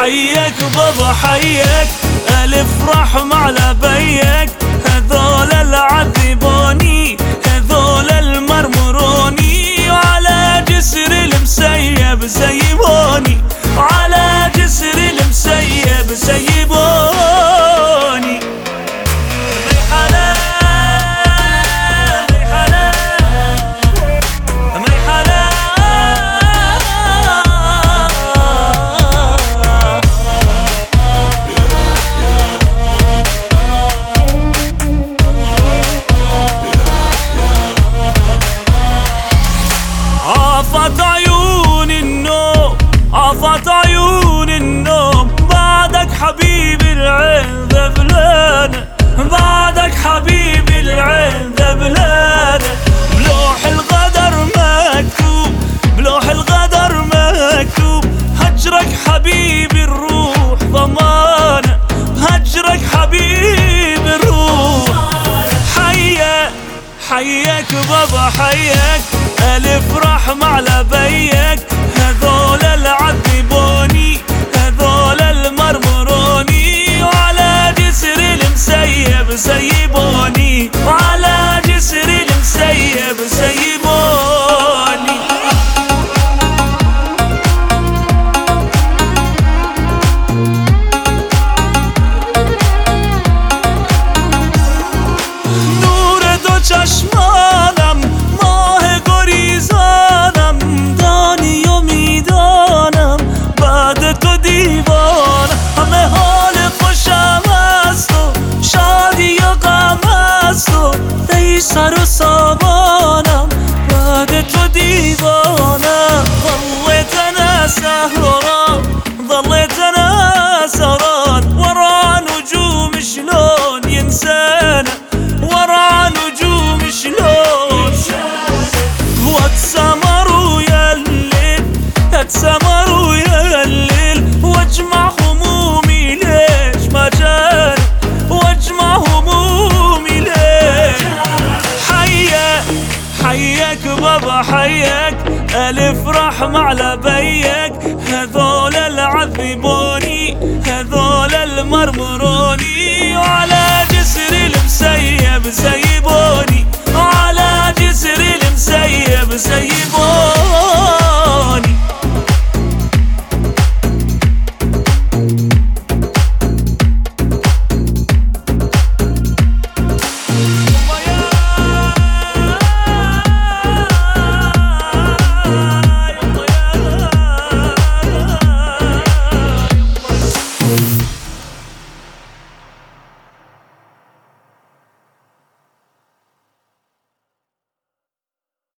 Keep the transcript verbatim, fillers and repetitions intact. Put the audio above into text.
حيك بابا حيك، ألف رحمة على بيك، هذول العذبوني هذول المرمروني، وعلى جسر المسيب سيبوني، وعلى جسر المسيب سيبوني. عافت عيون النوم عافت عيون النوم، بعدك حبيبي العين ذبلانة، بعدك حبيبي العين ذبلانة، بلوح الغدر مكتوب بلوح الغدر مكتوب، هجرك حبيبي الروح ضمانة، هجرك حبيبي الروح. حيك حيك بابا حيك، ألف رحمة على بيك، هذول العذبوني هذول المرمروني، وعلى جسر المسيب سيبوني، وعلى جسر المسيب سيبوني. نور دو چشمانم ماه گریزانم، دانی و میدانم بعد تو دیوانم، همه حال خوشم است و شادی و غم است و ای سر و سامانم بعد تو دیوانم. ظليت انا سهران ظليت انا سهران، ورا نجوم شلون ينسانا، ورا نجوم شلون واتسمروا يا الليل اتسمروا يا الليل، واجمع همومي ليش ما جاني، واجمع همومي ليش. حيك حيك بابا حيك، ألف رحمة على بيك، هذول العذبوني هذول المرمروني،